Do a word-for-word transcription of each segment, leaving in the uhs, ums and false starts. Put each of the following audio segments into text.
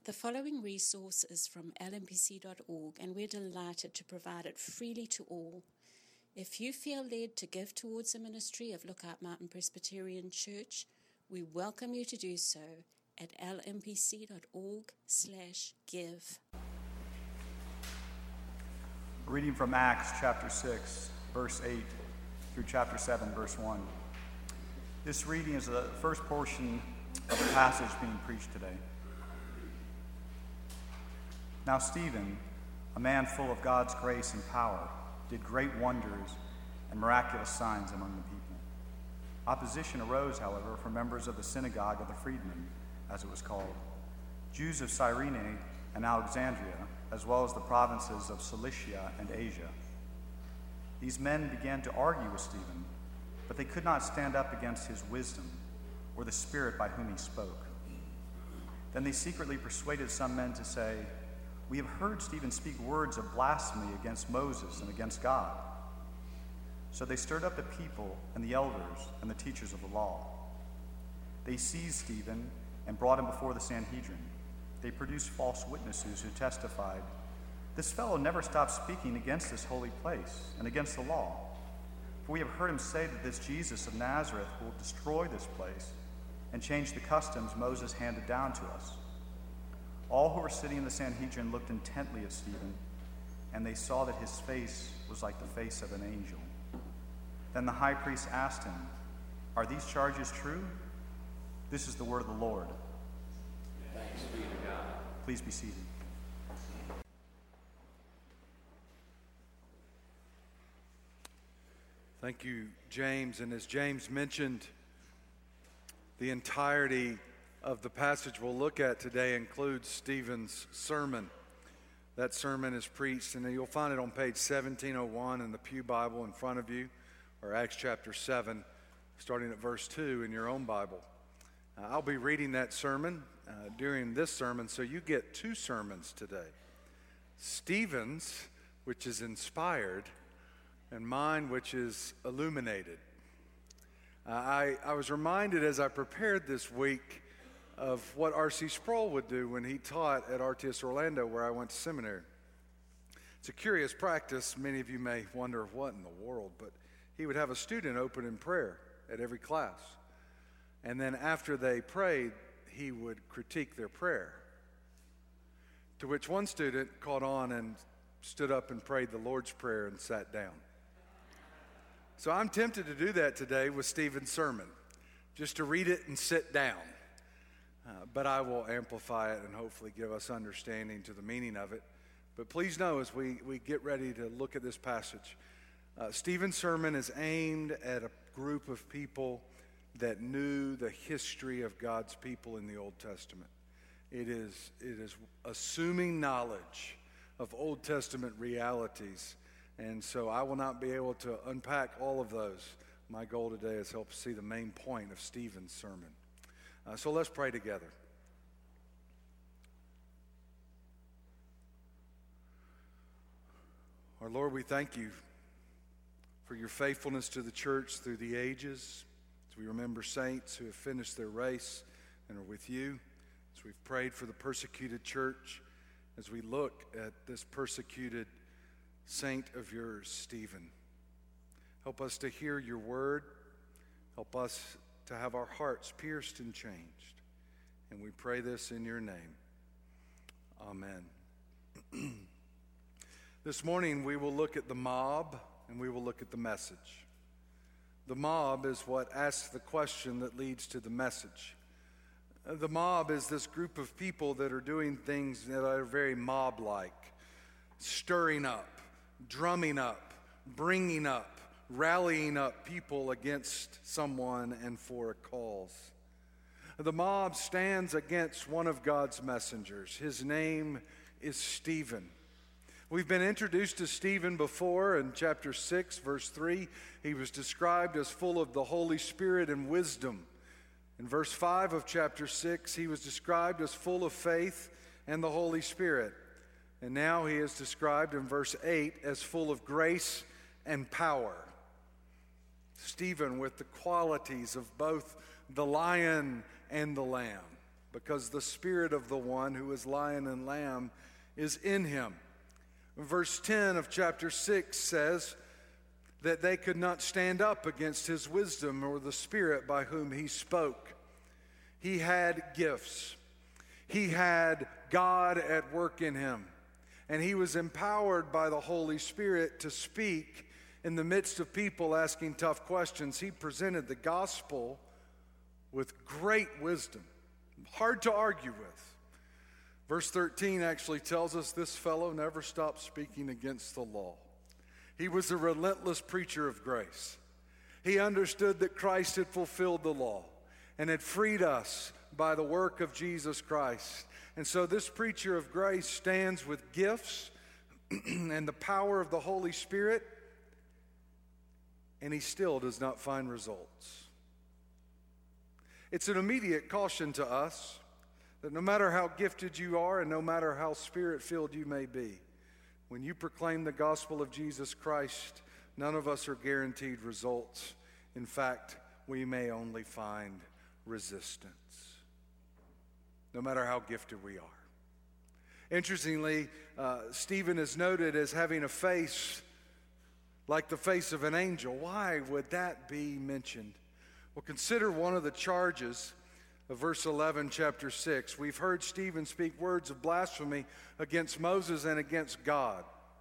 The following resource is from L M P C dot org, and we're delighted to provide it freely to all. If you feel led to give towards the ministry of Lookout Mountain Presbyterian Church, we welcome you to do so at lmpc.org slash give. Reading from Acts chapter six, verse eight through chapter seven, verse one. This reading is the first portion of the passage being preached today. Now Stephen, a man full of God's grace and power, did great wonders and miraculous signs among the people. Opposition arose, however, from members of the synagogue of the freedmen, as it was called, Jews of Cyrene and Alexandria, as well as the provinces of Cilicia and Asia. These men began to argue with Stephen, but they could not stand up against his wisdom or the Spirit by whom he spoke. Then they secretly persuaded some men to say, "We have heard Stephen speak words of blasphemy against Moses and against God." So they stirred up the people and the elders and the teachers of the law. They seized Stephen and brought him before the Sanhedrin. They produced false witnesses who testified, "This fellow never stopped speaking against this holy place and against the law. For we have heard him say that this Jesus of Nazareth will destroy this place and change the customs Moses handed down to us." All who were sitting in the Sanhedrin looked intently at Stephen, and they saw that his face was like the face of an angel. Then the high priest asked him, "Are these charges true?" This is the word of the Lord. Thanks be to God. Please be seated. Thank you, James. And as James mentioned, the entirety of the passage we'll look at today includes Stephen's sermon. That sermon is preached, and you'll find it on page seventeen oh one in the Pew Bible in front of you, or Acts chapter seven, starting at verse two in your own Bible. Uh, I'll be reading that sermon uh, during this sermon, so you get two sermons today. Stephen's, which is inspired, and mine, which is illuminated. Uh, I, I was reminded as I prepared this week of what R C Sproul would do when he taught at R T S Orlando, where I went to seminary. It's a curious practice. Many of you may wonder what in the world, but he would have a student open in prayer at every class. And then after they prayed, he would critique their prayer. To which one student caught on and stood up and prayed the Lord's Prayer and sat down. So I'm tempted to do that today with Stephen's sermon, just to read it and sit down. Uh, but I will amplify it and hopefully give us understanding to the meaning of it. But please know, as we, we get ready to look at this passage, uh, Stephen's sermon is aimed at a group of people that knew the history of God's people in the Old Testament. It is, it is assuming knowledge of Old Testament realities. And so I will not be able to unpack all of those. My goal today is to help see the main point of Stephen's sermon. Uh, so let's pray together. Our Lord, we thank you for your faithfulness to the church through the ages. As we remember saints who have finished their race and are with you. As we've prayed for the persecuted church. As we look at this persecuted saint of yours, Stephen. Help us to hear your word. Help us to have our hearts pierced and changed. And we pray this in your name. Amen. This morning we will look at the mob and we will look at the message. The mob is what asks the question that leads to the message. The mob is this group of people that are doing things that are very mob-like, stirring up, drumming up, bringing up, rallying up people against someone and for a cause. The mob stands against one of God's messengers. His name is Stephen. We've been introduced to Stephen before in chapter six, verse three. He was described as full of the Holy Spirit and wisdom. In verse five of chapter six, he was described as full of faith and the Holy Spirit. And now he is described in verse eight as full of grace and power. Stephen with the qualities of both the lion and the lamb, because the Spirit of the one who is Lion and Lamb is in him. Verse ten of chapter six says that they could not stand up against his wisdom or the Spirit by whom he spoke. He had gifts. He had God at work in him. And he was empowered by the Holy Spirit to speak in the midst of people asking tough questions. He presented the gospel with great wisdom, hard to argue with. Verse thirteen actually tells us this fellow never stopped speaking against the law. He was a relentless preacher of grace. He understood that Christ had fulfilled the law and had freed us by the work of Jesus Christ. And so this preacher of grace stands with gifts and the power of the Holy Spirit, and he still does not find results. It's an immediate caution to us that no matter how gifted you are and no matter how Spirit-filled you may be, when you proclaim the gospel of Jesus Christ, none of us are guaranteed results. In fact, we may only find resistance, no matter how gifted we are. Interestingly, uh, Stephen is noted as having a face like the face of an angel. Why would that be mentioned? Well, consider one of the charges of verse eleven, chapter six. We've heard Stephen speak words of blasphemy against Moses and against God.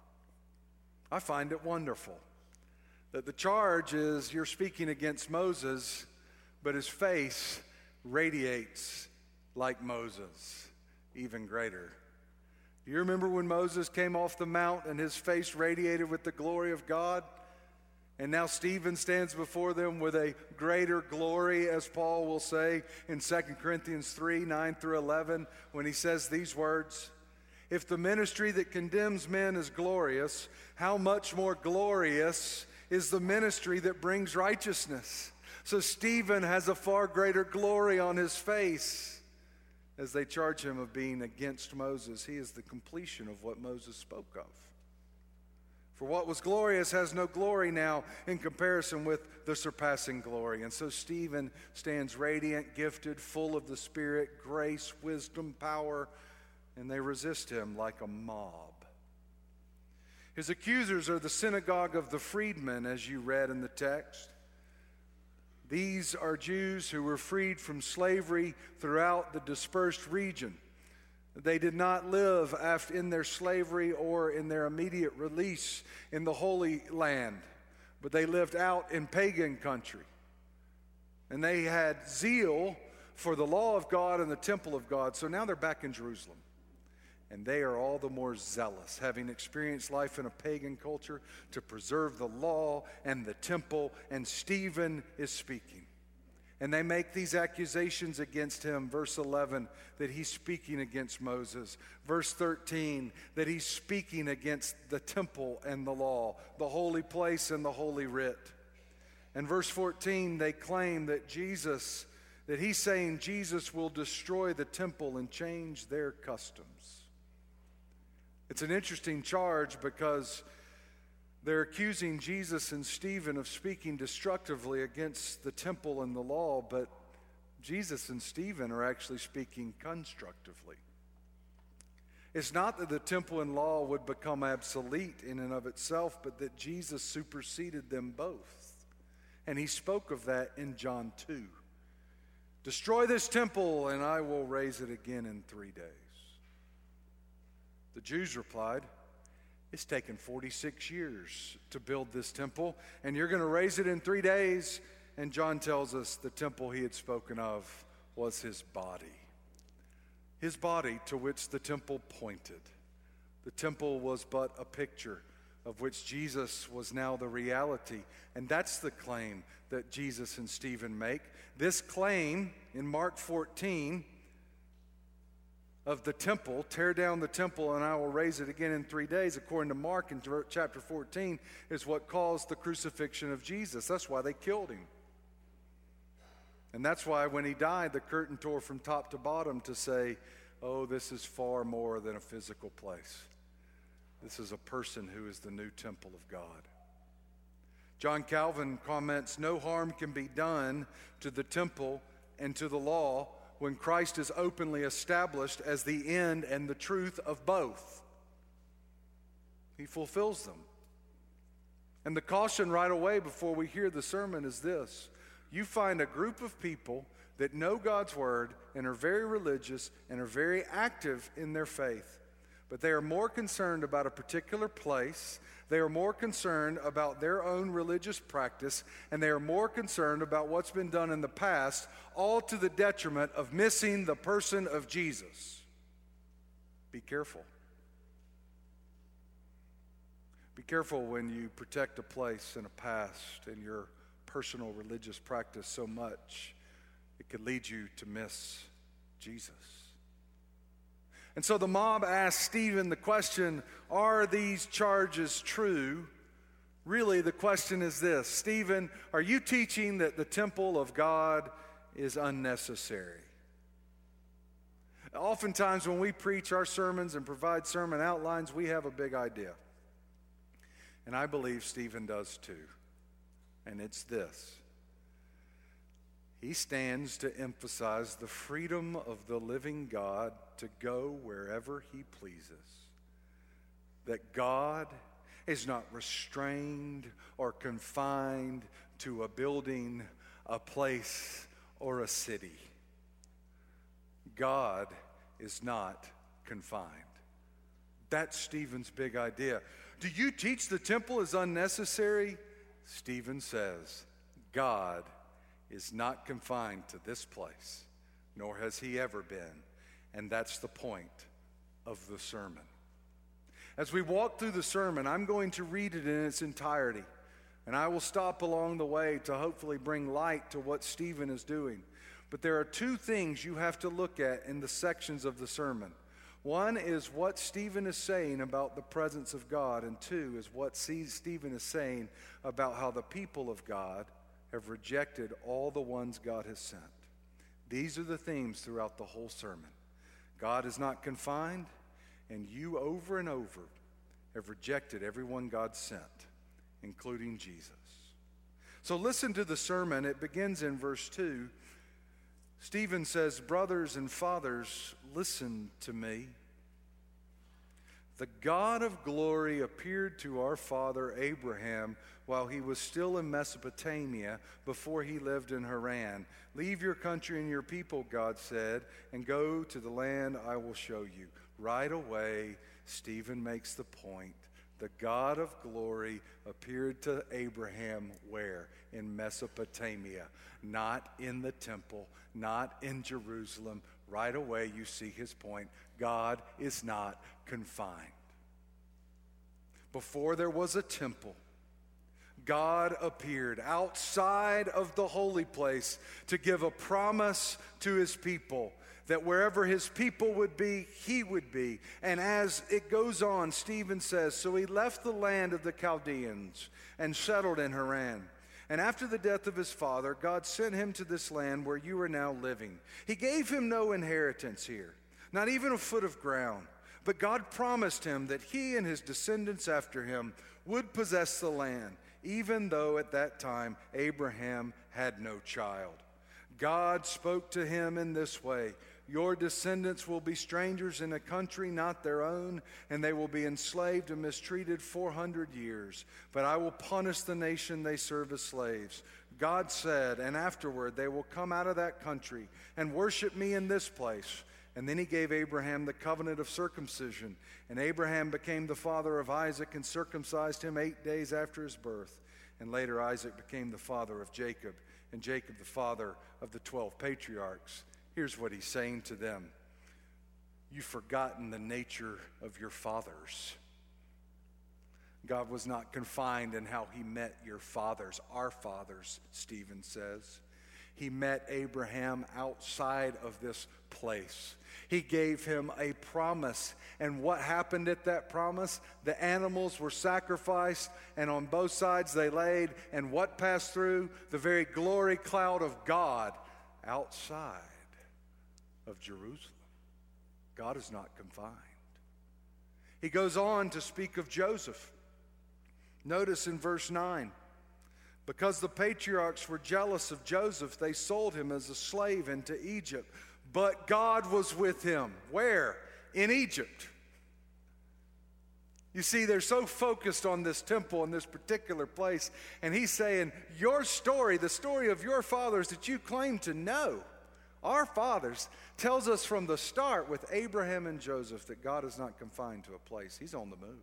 I find it wonderful that the charge is you're speaking against Moses, but his face radiates like Moses, even greater. Do you remember when Moses came off the mount and his face radiated with the glory of God? And now Stephen stands before them with a greater glory, as Paul will say in Second Corinthians three, nine through eleven, when he says these words, "If the ministry that condemns men is glorious, how much more glorious is the ministry that brings righteousness?" So Stephen has a far greater glory on his face as they charge him of being against Moses. He is the completion of what Moses spoke of. For what was glorious has no glory now in comparison with the surpassing glory. And so Stephen stands radiant, gifted, full of the Spirit, grace, wisdom, power, and they resist him like a mob. His accusers are the synagogue of the freedmen, as you read in the text. These are Jews who were freed from slavery throughout the dispersed region. They did not live after in their slavery or in their immediate release in the Holy Land, but they lived out in pagan country. And they had zeal for the law of God and the temple of God. So now they're back in Jerusalem. And they are all the more zealous, having experienced life in a pagan culture, to preserve the law and the temple. And Stephen is speaking. And they make these accusations against him. Verse eleven, that he's speaking against Moses. Verse thirteen, that he's speaking against the temple and the law, the holy place and the holy writ. And verse fourteen, they claim that Jesus, that he's saying Jesus will destroy the temple and change their customs. It's an interesting charge because they're accusing Jesus and Stephen of speaking destructively against the temple and the law, but Jesus and Stephen are actually speaking constructively. It's not that the temple and law would become obsolete in and of itself, but that Jesus superseded them both. And he spoke of that in John two. "Destroy this temple, and I will raise it again in three days." The Jews replied, "It's taken forty-six years to build this temple, and you're going to raise it in three days. And John tells us the temple he had spoken of was his body. His body to which the temple pointed. The temple was but a picture of which Jesus was now the reality. And that's the claim that Jesus and Stephen make. This claim in Mark fourteen of the temple, tear down the temple and I will raise it again in three days, according to Mark in chapter fourteen, is what caused the crucifixion of Jesus. That's why they killed him. And that's why when he died, the curtain tore from top to bottom to say, oh, this is far more than a physical place. This is a person who is the new temple of God. John Calvin comments, no harm can be done to the temple and to the law when Christ is openly established as the end and the truth of both. He fulfills them. And the caution right away before we hear the sermon is this: you find a group of people that know God's word and are very religious and are very active in their faith, but they are more concerned about a particular place, they are more concerned about their own religious practice, and they are more concerned about what's been done in the past, all to the detriment of missing the person of Jesus. Be careful. Be careful when you protect a place and a past in your personal religious practice so much it could lead you to miss Jesus. And so the mob asked Stephen the question, are these charges true? Really, the question is this: Stephen, are you teaching that the temple of God is unnecessary? Oftentimes when we preach our sermons and provide sermon outlines, we have a big idea. And I believe Stephen does too. And it's this: he stands to emphasize the freedom of the living God to go wherever he pleases. That God is not restrained or confined to a building, a place, or a city. God is not confined. That's Stephen's big idea. Do you teach the temple is unnecessary? Stephen says, God is not confined to this place, nor has he ever been. And that's the point of the sermon. As we walk through the sermon, I'm going to read it in its entirety. And I will stop along the way to hopefully bring light to what Stephen is doing. But there are two things you have to look at in the sections of the sermon. One is what Stephen is saying about the presence of God, and two is what Stephen is saying about how the people of God have rejected all the ones God has sent. These are the themes throughout the whole sermon. God is not confined, and you over and over have rejected everyone God sent, including Jesus. So listen to the sermon. It begins in verse two. Stephen says, brothers and fathers, listen to me. The God of glory appeared to our father Abraham while he was still in Mesopotamia, before he lived in Haran. Leave your country and your people, God said, and go to the land I will show you. Right away, Stephen makes the point. The God of glory appeared to Abraham where? In Mesopotamia, not in the temple, not in Jerusalem. Right away, you see his point. God is not confined. Before there was a temple, God appeared outside of the holy place to give a promise to his people that wherever his people would be, he would be. And as it goes on, Stephen says, so he left the land of the Chaldeans and settled in Haran. And after the death of his father, God sent him to this land where you are now living. He gave him no inheritance here, not even a foot of ground. But God promised him that he and his descendants after him would possess the land, even though at that time Abraham had no child. God spoke to him in this way: your descendants will be strangers in a country not their own, and they will be enslaved and mistreated four hundred years. But I will punish the nation they serve as slaves. God said, and afterward they will come out of that country and worship me in this place. And then he gave Abraham the covenant of circumcision. And Abraham became the father of Isaac and circumcised him eight days after his birth. And later Isaac became the father of Jacob, and Jacob the father of the twelve patriarchs. Here's what he's saying to them: you've forgotten the nature of your fathers. God was not confined in how he met your fathers, our fathers, Stephen says. He met Abraham outside of this place. He gave him a promise. And what happened at that promise? The animals were sacrificed, and on both sides they laid. And what passed through? The very glory cloud of God outside of Jerusalem. God is not confined. He goes on to speak of Joseph. Notice in verse nine, because the patriarchs were jealous of Joseph, they sold him as a slave into Egypt. But God was with him. Where? In Egypt. You see, they're so focused on this temple in this particular place. And he's saying, your story, the story of your fathers that you claim to know, our fathers, tells us from the start with Abraham and Joseph that God is not confined to a place. He's on the move.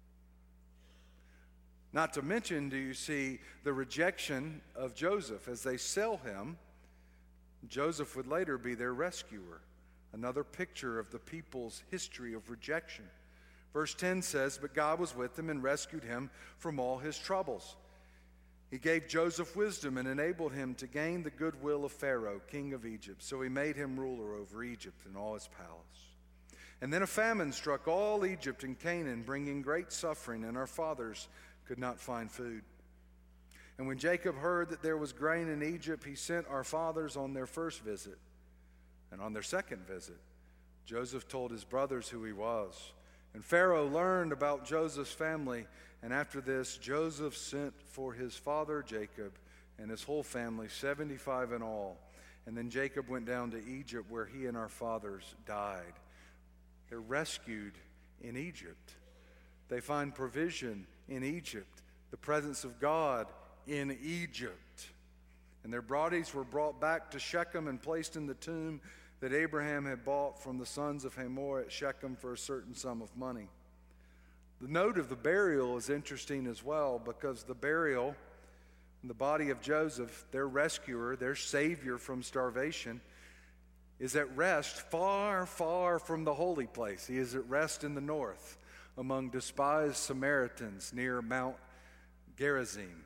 Not to mention, do you see the rejection of Joseph as they sell him? Joseph would later be their rescuer. Another picture of the people's history of rejection. Verse ten says, but God was with him and rescued him from all his troubles. He gave Joseph wisdom and enabled him to gain the goodwill of Pharaoh, king of Egypt. So he made him ruler over Egypt and all his palace. And then a famine struck all Egypt and Canaan, bringing great suffering, and our fathers could not find food. And when Jacob heard that there was grain in Egypt, he sent our fathers on their first visit. And on their second visit, Joseph told his brothers who he was. And Pharaoh learned about Joseph's family, and after this, Joseph sent for his father Jacob and his whole family, seventy-five in all. And then Jacob went down to Egypt, where he and our fathers died. They're rescued in Egypt. They find provision in Egypt, the presence of God in Egypt. And their bodies were brought back to Shechem and placed in the tomb that Abraham had bought from the sons of Hamor at Shechem for a certain sum of money. The note of the burial is interesting as well, because the burial in the body of Joseph, their rescuer, their savior from starvation, is at rest far, far from the holy place. He is at rest in the north among despised Samaritans near Mount Gerizim.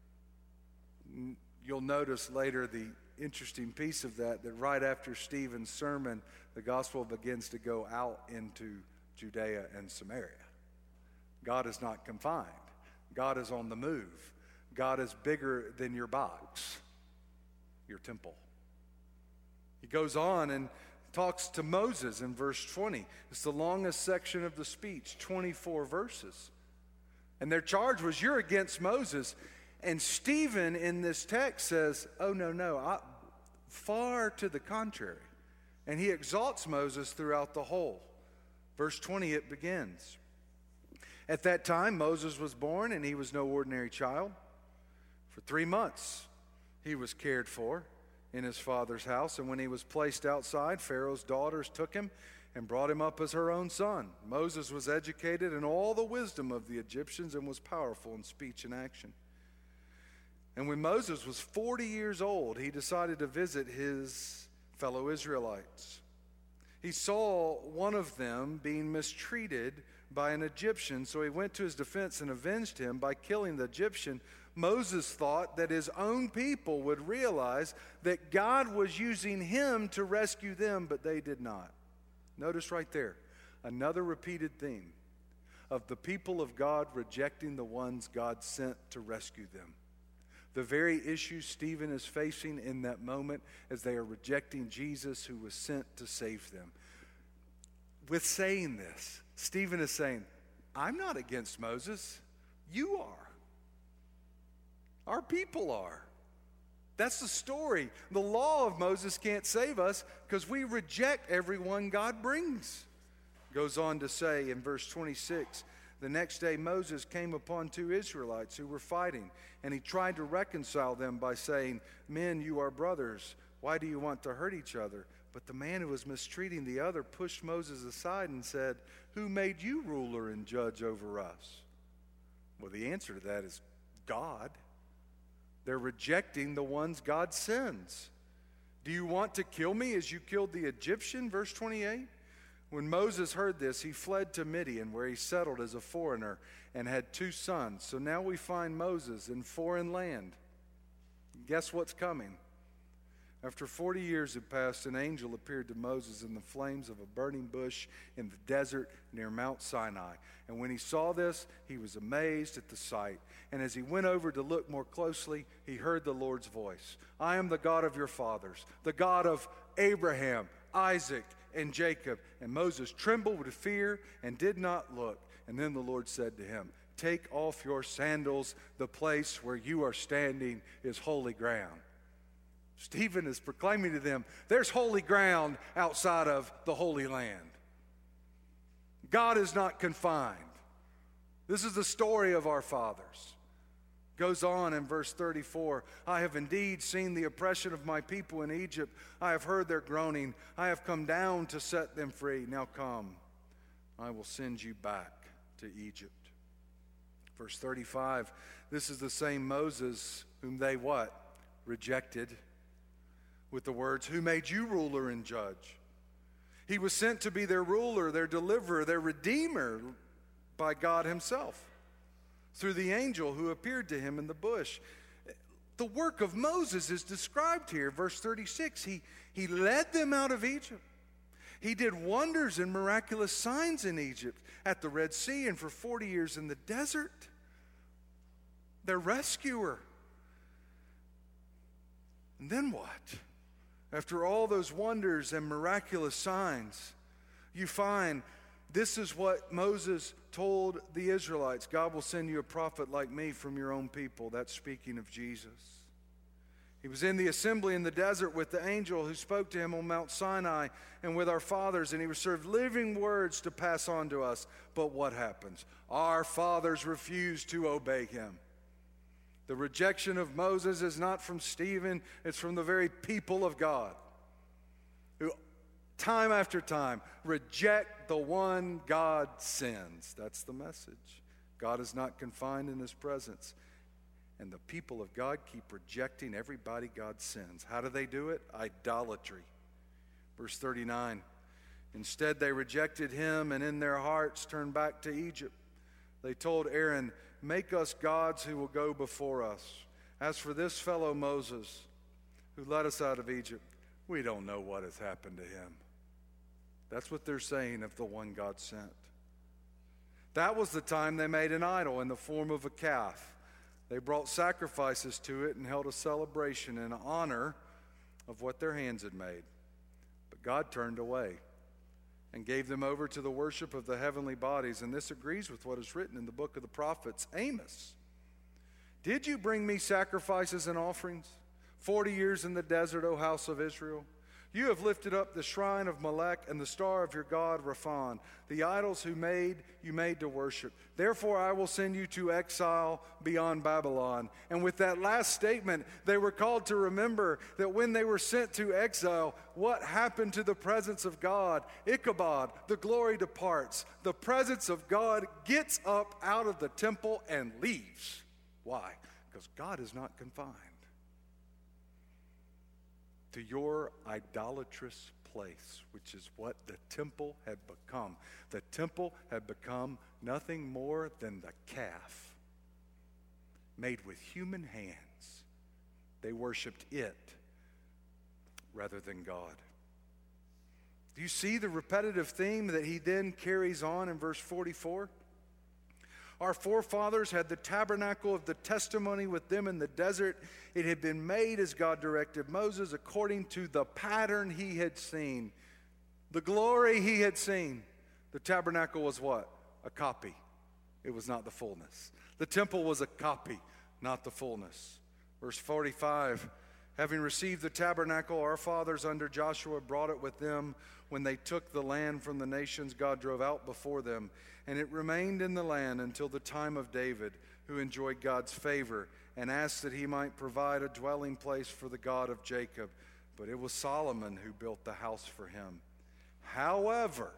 You'll notice later the interesting piece of that, that right after Stephen's sermon, the gospel begins to go out into Judea and Samaria. God is not confined. God is on the move. God is bigger than your box, your temple. He goes on and talks to Moses in verse twenty. It's the longest section of the speech, twenty-four verses. And their charge was, you're against Moses. And Stephen in this text says, oh, no, no, I, far to the contrary. And he exalts Moses throughout the whole. Verse twenty, it begins. At that time, Moses was born, and he was no ordinary child. For three months he was cared for in his father's house, and when he was placed outside, Pharaoh's daughters took him and brought him up as her own son. Moses was educated in all the wisdom of the Egyptians and was powerful in speech and action. And when Moses was forty years old, he decided to visit his fellow Israelites. He saw one of them being mistreated by an Egyptian, so he went to his defense and avenged him by killing the Egyptian. Moses thought that his own people would realize that God was using him to rescue them, but they did not. Notice right there, another repeated theme of the people of God rejecting the ones God sent to rescue them. The very issue Stephen is facing in that moment as they are rejecting Jesus who was sent to save them. With saying this, Stephen is saying, I'm not against Moses. You are. Our people are. That's the story. The law of Moses can't save us because we reject everyone God brings. Goes on to say in verse twenty-six, the next day Moses came upon two Israelites who were fighting, and he tried to reconcile them by saying, men, you are brothers. Why do you want to hurt each other? But the man who was mistreating the other pushed Moses aside and said, who made you ruler and judge over us? Well, the answer to that is God. They're rejecting the ones God sends. Do you want to kill me as you killed the Egyptian? Verse twenty-eight. When Moses heard this, he fled to Midian, where he settled as a foreigner and had two sons. So now we find Moses in foreign land. Guess what's coming? After forty years had passed, an angel appeared to Moses in the flames of a burning bush in the desert near Mount Sinai. And when he saw this, he was amazed at the sight. And as he went over to look more closely, he heard the Lord's voice. I am the God of your fathers, the God of Abraham, Isaac, and Jacob. And Moses trembled with fear and did not look. And then the Lord said to him, take off your sandals. The place where you are standing is holy ground. Stephen is proclaiming to them, there's holy ground outside of the Holy Land. God is not confined. This is the story of our fathers. Goes on in verse thirty-four, I have indeed seen the oppression of my people in Egypt. I have heard their groaning. I have come down to set them free. Now come, I will send you back to Egypt. Verse thirty-five, this is the same Moses whom they what? Rejected. With the words, who made you ruler and judge? He was sent to be their ruler, their deliverer, their redeemer by God himself, through the angel who appeared to him in the bush. The work of Moses is described here. Verse thirty-six, he, he led them out of Egypt. He did wonders and miraculous signs in Egypt, at the Red Sea, and for forty years in the desert. Their rescuer. And then what? After all those wonders and miraculous signs, you find this is what Moses told the Israelites. God will send you a prophet like me from your own people. That's speaking of Jesus. He was in the assembly in the desert with the angel who spoke to him on Mount Sinai and with our fathers, and he received living words to pass on to us. But what happens? Our fathers refused to obey him. The rejection of Moses is not from Stephen, it's from the very people of God, who time after time reject the one God sends. That's the message. God is not confined in his presence. And the people of God keep rejecting everybody God sends. How do they do it? Idolatry. Verse thirty-nine, instead they rejected him and in their hearts turned back to Egypt. They told Aaron, make us gods who will go before us. As for this fellow Moses, who led us out of Egypt, we don't know what has happened to him. That's what they're saying of the one God sent. That was the time they made an idol in the form of a calf. They brought sacrifices to it and held a celebration in honor of what their hands had made. But God turned away and gave them over to the worship of the heavenly bodies. And this agrees with what is written in the book of the prophets, Amos. Did you bring me sacrifices and offerings? Forty years in the desert, O house of Israel. You have lifted up the shrine of Molech and the star of your god Raphan, the idols who made you made to worship. Therefore I will send you to exile beyond Babylon. And with that last statement, they were called to remember that when they were sent to exile, what happened to the presence of God? Ichabod, the glory departs. The presence of God gets up out of the temple and leaves. Why? Because God is not confined to your idolatrous place, which is what the temple had become. The temple had become nothing more than the calf made with human hands. They worshiped it rather than God. Do you see the repetitive theme that he then carries on in verse forty-four? Our forefathers had the tabernacle of the testimony with them in the desert. It had been made as God directed Moses according to the pattern he had seen. The glory he had seen. The tabernacle was what? A copy. It was not the fullness. The temple was a copy, not the fullness. Verse forty-five, having received the tabernacle, our fathers under Joshua brought it with them when they took the land from the nations God drove out before them. And it remained in the land until the time of David, who enjoyed God's favor and asked that he might provide a dwelling place for the God of Jacob. But it was Solomon who built the house for him. However,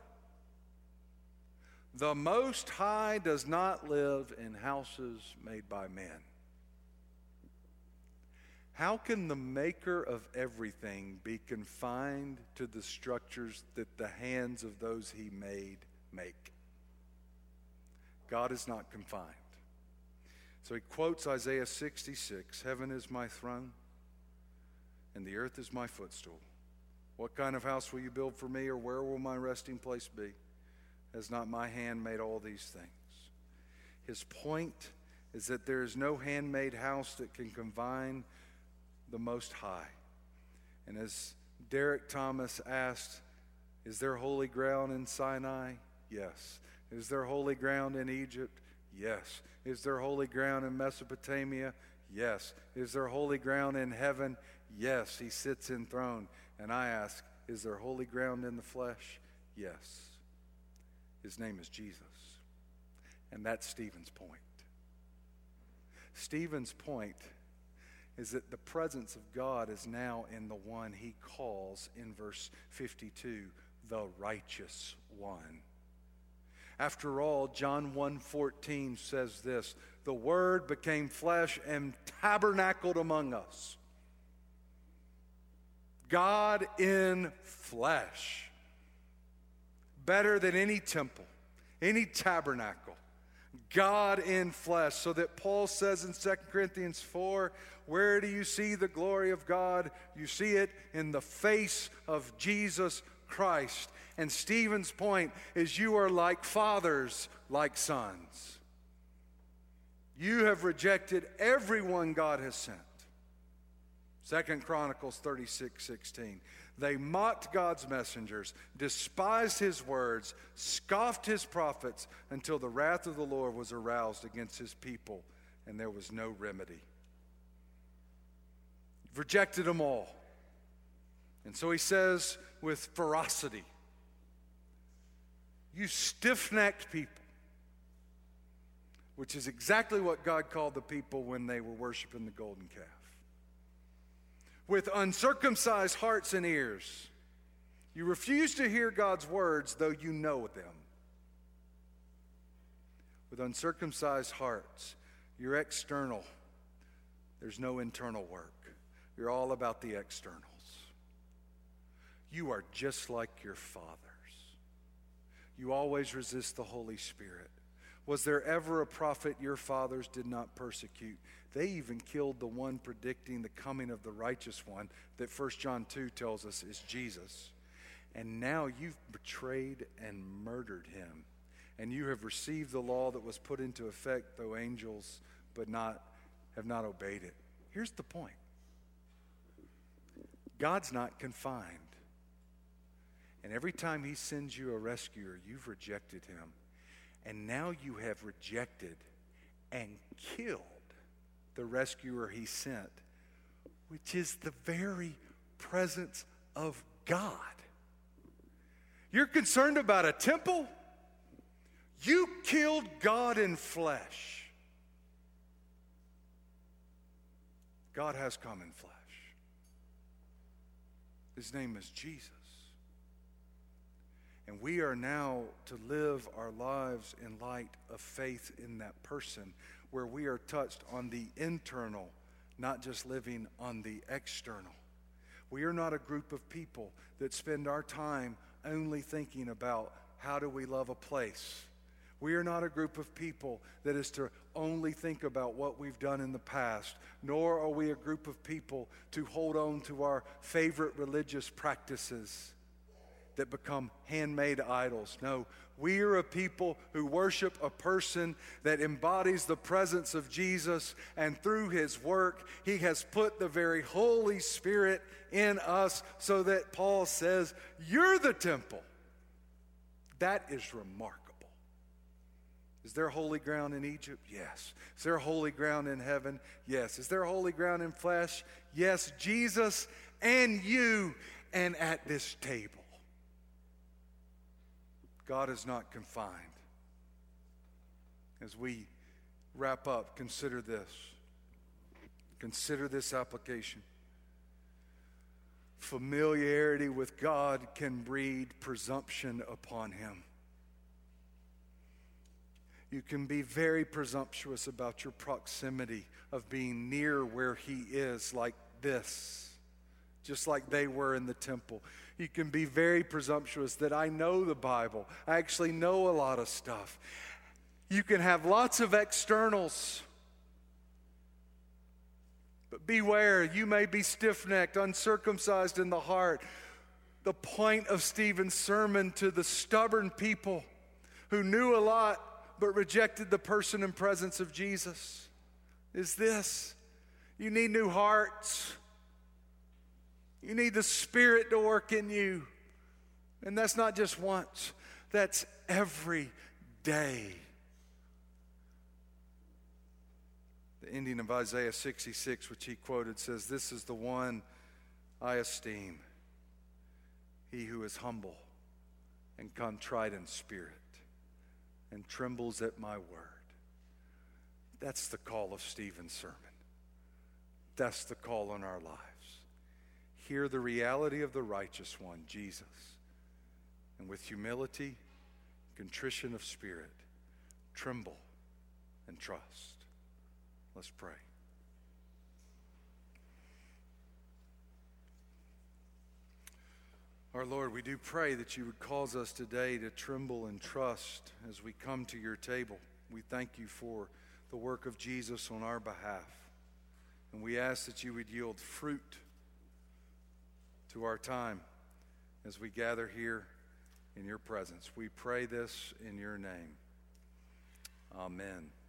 the Most High does not live in houses made by men. How can the maker of everything be confined to the structures that the hands of those he made make? God is not confined. So he quotes Isaiah sixty-six, heaven is my throne and the earth is my footstool. What kind of house will you build for me, or where will my resting place be? Has not my hand made all these things? His point is that there is no handmade house that can confine the Most High. And as Derek Thomas asked, is there holy ground in Sinai? Yes. Is there holy ground in Egypt? Yes. Is there holy ground in Mesopotamia? Yes. Is there holy ground in heaven? Yes, he sits enthroned. And I ask, is there holy ground in the flesh? Yes. His name is Jesus. And that's Stephen's point. Stephen's point is that the presence of God is now in the one he calls in verse fifty-two, the righteous one. After all, John one fourteen says this, the Word became flesh and tabernacled among us. God in flesh. Better than any temple, any tabernacle. God in flesh. So that Paul says in Second Corinthians four, where do you see the glory of God? You see it in the face of Jesus Christ. And Stephen's point is you are like fathers, like sons. You have rejected everyone God has sent. Second Chronicles thirty-six sixteen. They mocked God's messengers, despised his words, scoffed his prophets, until the wrath of the Lord was aroused against his people, and there was no remedy. You've rejected them all. And so he says with ferocity, you stiff-necked people, which is exactly what God called the people when they were worshiping the golden calf. With uncircumcised hearts and ears, you refuse to hear God's words, though you know them. With uncircumcised hearts, you're external. There's no internal work. You're all about the externals. You are just like your fathers. You always resist the Holy Spirit. Was there ever a prophet your fathers did not persecute? They even killed the one predicting the coming of the righteous one that First John two tells us is Jesus. And now you've betrayed and murdered him. And you have received the law that was put into effect, though angels but not have not obeyed it. Here's the point. God's not confined. And every time he sends you a rescuer, you've rejected him. And now you have rejected and killed the rescuer he sent, which is the very presence of God. You're concerned about a temple? You killed God in flesh. God has come in flesh. His name is Jesus. And we are now to live our lives in light of faith in that person, where we are touched on the internal, not just living on the external. We are not a group of people that spend our time only thinking about how do we love a place. We are not a group of people that is to only think about what we've done in the past, nor are we a group of people to hold on to our favorite religious practices that become handmade idols. No, we are a people who worship a person that embodies the presence of Jesus, and through his work, he has put the very Holy Spirit in us, so that Paul says, you're the temple. That is remarkable. Is there holy ground in Egypt? Yes. Is there holy ground in heaven? Yes. Is there holy ground in flesh? Yes. Jesus and you, and at this table. God is not confined. As we wrap up, consider this. Consider this application. Familiarity with God can breed presumption upon him. You can be very presumptuous about your proximity of being near where he is, like this, just like they were in the temple. You can be very presumptuous that I know the Bible. I actually know a lot of stuff. You can have lots of externals. But beware, you may be stiff-necked, uncircumcised in the heart. The point of Stephen's sermon to the stubborn people who knew a lot but rejected the person and presence of Jesus is this. You need new hearts. You need the Spirit to work in you. And that's not just once. That's every day. The ending of Isaiah sixty-six, which he quoted, says, this is the one I esteem he who is humble and contrite in spirit and trembles at my word. That's the call of Stephen's sermon. That's the call on our lives. Hear the reality of the righteous one, Jesus, and with humility, contrition of spirit, tremble and trust. Let's pray. Our Lord, we do pray that you would cause us today to tremble and trust as we come to your table. We thank you for the work of Jesus on our behalf. And we ask that you would yield fruit to our time as we gather here in your presence. We pray this in your name. Amen.